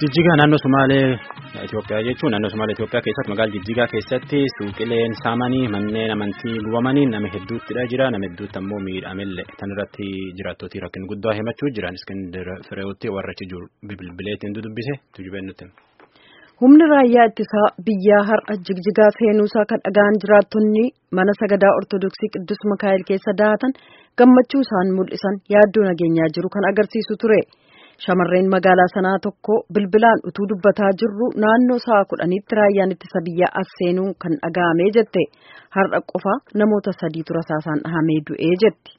Jijjigaa naannoo Somaalee Itoophiyaa jechuun naannoo Somaalee Itoophiyaa keessatti magaalaa Jijjigaa keessatti suuqileen saamanii manneen amantii gubamanii nama hedduuttidha jira nama hedduutti ammoo miidhamellee tan irratti jiraattota rakkina guddaa himachuu jiran Iskindar Fireewutti warrachi jiru bilbileetiin dudubbise tujubeen nutti. Humni raayyaa ittisaa biyyaa har'a Jigjigaa seenuusaa kan dhagaan jiraattonni mana sagadaa Ortodoksii Qiddus Mikaa'el keessa daatan gammachuu isaan mul'isan yaaddoo nageenyaa jiru kan agarsiisu ture. Shamarreen magaalaa sanaa tokko bilbilaan utuu dubbataa jirru naannoo sa'a 10tti raayyaan ittisa biyyaa as seenuun kan dhaga'ame jette. Har'a qofa namoota 3 rasaasaan dhahamee du'ee jetti.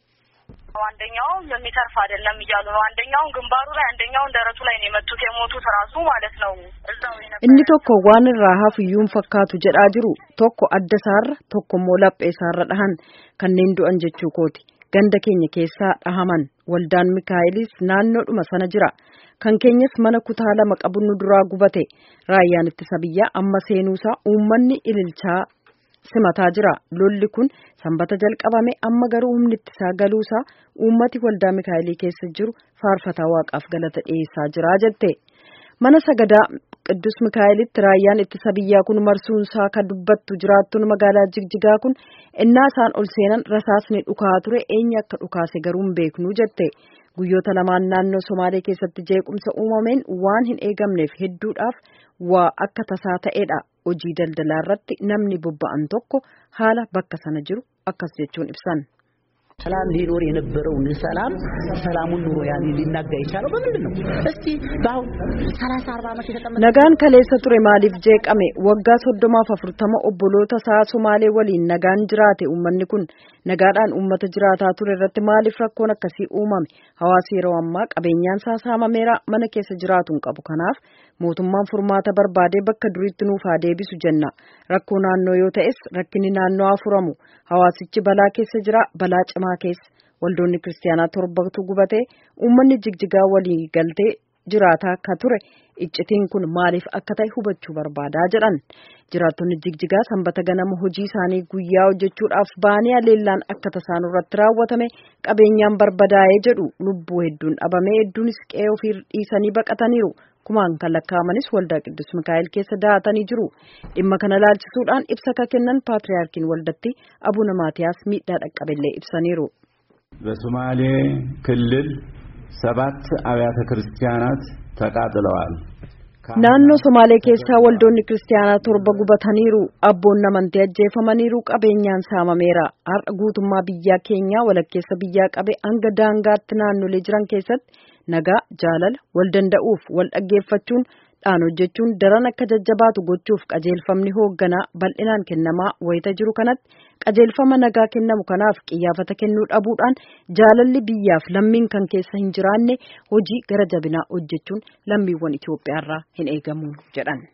አንደኛው የሚተርፍ አይደለም ይያሉ ነው አንደኛው ግንባሩ ላይ አንደኛው ደረቱ ላይ ነው የመቱት የሞቱት ራሱ ማለት ነው እዛው inni tokko waan irraa hafuyyuun fakkaatu jedhaa jiru tokko adda isaarra tokko immoo laphee isaarra dhahan kanneen du'an jechuu kooti ganda keenya keessaa dhahaman waldaan Mikaa'elis naannoodhuma sana jira kan keenyas mana kutaa lama qabnu duraa gubate raayyaan ittisa biyyaa amma seenuusaa uummanni ililchaa simataa jira lolli kun sanbata jalqabame amma garuu humni ittisaa galuusaa uummati waldaa Mikaa'elii keessa jiru faarfataa waaqaaf galata dhiyeessaa jira jette mana sagadaa Qiddus Mikaa'elitti raayyaan ittisa biyyaa kun marsuunsaa kan dubbattu jiraattuun magaalaa Jigjigaa kun innaa isaan ol seenan rasaasni dhukaa ture eenyu akka dhukaase garuu hin beeknu jette guyyoota lamaan naannoo Somaalee keessatti jeequmsa uumameen waan hin eegamneef hedduudhaaf waa akka tasaa ta'edha. Hojii daldalaa irratti namni bobba'an tokko haala bakka sana jiru akkas jechuun ibsan. ሰላም ሊኖር የነበረውን ሰላሙን ኑሮ ያን ሊናጋ ይቻላል በምንድን ነው እስቲ ባው 30 40 ዓመት የተቀመጠ nagaan kaleessa ture maaliif jeeqame waggaa 30 obboloota saa Somaalee waliin nagaan jiraate uummanni kun nagaadhaan uummata jiraataa ture irratti maaliif rakkoon akkasii uumame hawaasi yeroo ammaa qabeenyaan isaa saamameera mana keessa jiraatu hin qabu kanaaf mootummaan furmaata barbaadee bakka duriitti nuuf haa deebisu jenna rakkoo naannoo yoo ta'es rakkinni naannoo afuramu hawaasichi balaa keessa jira balaa cimaa keessa waldoonni kiristaanaa 7tu gubate uummanni Jigjigaa walii galtee jiraataa akka ture iccitiin kun maaliif akka ta'e hubachuu barbaadaa jedhan jiraattonni Jigjigaa sanbata ganama hojii isaanii guyyaa hojjechuudhaaf baanii leellaan akka tasaan irratti raawwatame qabeenyaan barbadaa'ee jedhu lubbuu hedduun dhabame hedduunis qe'ee ofii dhiisanii baqataniiru kumaan kan lakkaa'amanis waldaa Qiddus Mikaa'el keessa daatanii jiru dhimma kana laalchisuudhaan ibsa ka kennan paatriyaarkiin waldatti Abuna Maatiyaas miidhaa dhaqqabellee ibsaniiru. በሶማሌ ክልል 7 አብያተ ክርስቲያናት ተቃጥለዋል naannoo Somaalee keessaa waldoonni kiristaanaa 7 gubataniiru abboonni amantii ajjeefamaniiru qabeenyaan saamameera har'a guutummaa biyyaa keenyaa walakkeessa biyyaa qabe hanga daangaatti naannolee jiran keessatti nagaa jaalala wal danda'uuf wal dhaggeeffachuun dhaan hojjechuun daran akka jajjabaatu gochuuf qajeelfamni hoogganaa bal'inaan kennamaa wayita jiru kanatti qajeelfama nagaa kennamu kanaaf qiyyaafata kennuu dhabuudhaan jaalalli biyyaaf lammiin kan keessa hin jiraanne hojii gara jabinaa hojjechuun lammiiwwan Itoophiyaarraa hin eegamu jedhan.